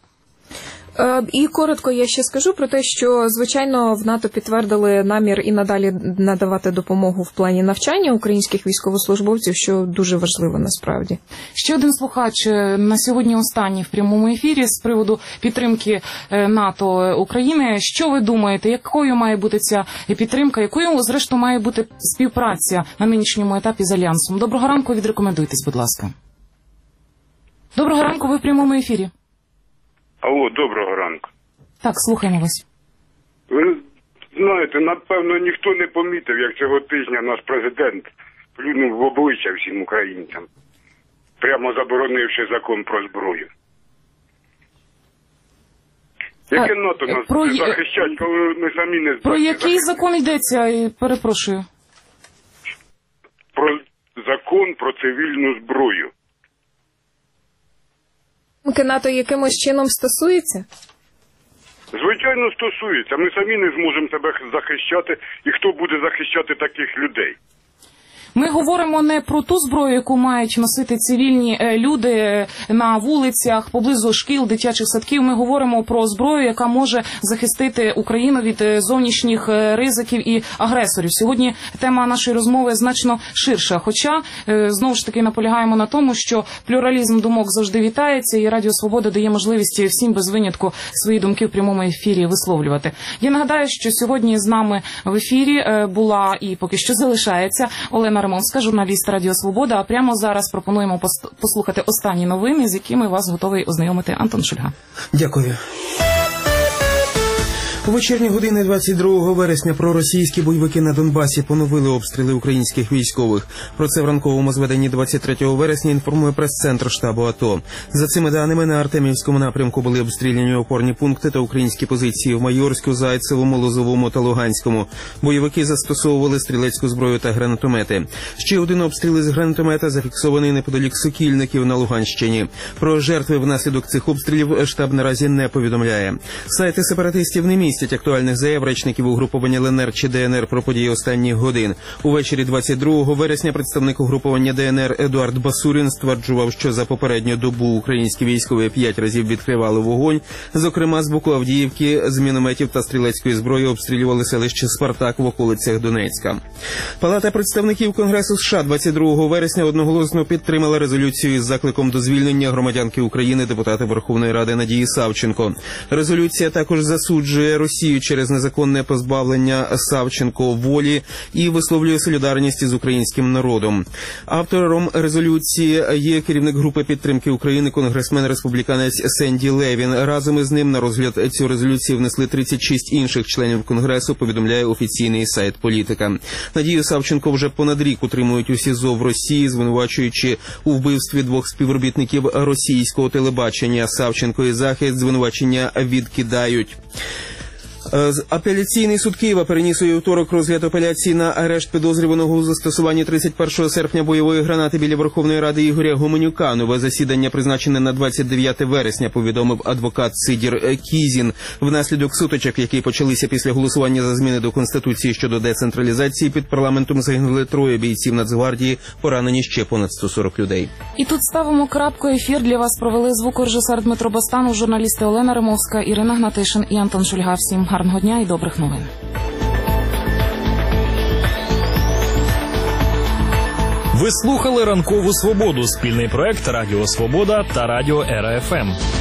І коротко я ще скажу про те, що, звичайно, в НАТО підтвердили намір і надалі надавати допомогу в плані навчання українських військовослужбовців, що дуже важливо насправді. Ще один слухач на сьогодні останній в прямому ефірі з приводу підтримки НАТО України. Що ви думаєте, якою має бути ця підтримка, якою, зрештою, має бути співпраця на нинішньому етапі з Альянсом? Доброго ранку, відрекомендуйтесь, будь ласка. Доброго ранку, ви в прямому ефірі. Алло, доброго ранку. Так, слухаємо вас. Ви знаєте, напевно, ніхто не помітив, як цього тижня наш президент плюнув в обличчя всім українцям, прямо заборонивши закон про зброю. Яке НАТО нас захищать, коли ми самі не здатні? Про який закон йдеться, перепрошую? Про закон про цивільну зброю. НАТО якимось чином стосується? Звичайно, стосується. Ми самі не зможемо себе захищати, і хто буде захищати таких людей? Ми говоримо не про ту зброю, яку мають носити цивільні люди на вулицях, поблизу шкіл, дитячих садків. Ми говоримо про зброю, яка може захистити Україну від зовнішніх ризиків і агресорів. Сьогодні тема нашої розмови значно ширша. Хоча, знову ж таки, наполягаємо на тому, що плюралізм думок завжди вітається, і Радіо Свобода дає можливість всім без винятку свої думки в прямому ефірі висловлювати. Я нагадаю, що сьогодні з нами в ефірі була і поки що залишається Олена Ремонська, журналіст Радіо Свобода. А прямо зараз пропонуємо послухати останні новини, з якими вас готовий ознайомити Антон Шульга. Дякую. У вечірні години 22 вересня проросійські бойовики на Донбасі поновили обстріли українських військових. Про це в ранковому зведенні 23 вересня інформує прес-центр штабу АТО. За цими даними, на Артемівському напрямку були обстріляні опорні пункти та українські позиції в Майорську, Зайцевому, Лозовому та Луганському. Бойовики застосовували стрілецьку зброю та гранатомети. Ще один обстріл із гранатомета зафіксований неподалік Сокільників на Луганщині. Про жертви внаслідок цих обстрілів штаб наразі не повідомляє. Сайти сепаратистів не містять актуальних заяв речників угруповання ЛНР чи ДНР про події останніх годин. Увечері 22 вересня представник угруповання ДНР Едуард Басурін стверджував, що за попередню добу українські військові 5 разів відкривали вогонь. Зокрема, з боку Авдіївки з мінометів та стрілецької зброї обстрілювали селище Спартак в околицях Донецька. Палата представників Конгресу США 22 вересня одноголосно підтримала резолюцію із закликом до звільнення громадянки України, депутата Верховної Ради Надії Савченко. Резолюція також засуджує Росію через незаконне позбавлення Савченко волі і висловлює солідарність із українським народом. Автором резолюції є керівник групи підтримки України, конгресмен-республіканець Сенді Левін. Разом із ним на розгляд цю резолюцію внесли 36 інших членів Конгресу, повідомляє офіційний сайт «Політика». Надію Савченко вже понад рік утримують у СІЗО в Росії, звинувачуючи у вбивстві 2 співробітників російського телебачення. Савченко і захист звинувачення відкидають. Апеляційний суд Києва переніс у вівторок розгляд апеляції на арешт підозрюваного у застосуванні 31 серпня бойової гранати біля Верховної Ради Ігоря Гоменюка. Нове засідання призначене на 29 вересня, повідомив адвокат Сидір Кізін. Внаслідок сутичок, які почалися після голосування за зміни до Конституції щодо децентралізації, під парламентом загинули 3 бійців Нацгвардії, поранені ще понад 140 людей. І тут ставимо крапку. Ефір для вас провели звукорежисер Дмитро Бастанов, журналісти Олена Римовська, Ірина Гнатишин і Антон Шульга. Всім гарного дня і добрих новин. Ви слухали «Ранкову свободу» – спільний проект Радіо Свобода та Радіо РФМ.